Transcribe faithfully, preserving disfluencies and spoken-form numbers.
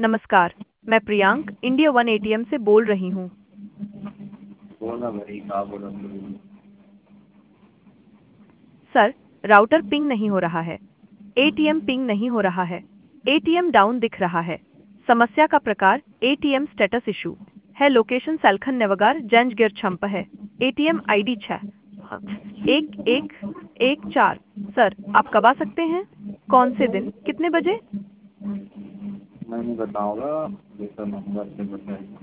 नमस्कार, मैं Priyank India one ATM से बोल रही हूँ। बोला भाई कहाँ बोला तू? सर, राउटर पिंग नहीं हो रहा है। एटीएम पिंग नहीं हो रहा है। एटीएम डाउन दिख रहा है। समस्या का प्रकार एटीएम स्टेटस इशू है। लोकेशन सलखन नवगार जंजगिर छंप है। एटीएम आईडी छः एक एक एक चार। सर, आप कब आ सकते हैं? कौन से दिन, कितने बजे? मैं नहीं बताऊँगा, दूसरा नंबर से बताइए।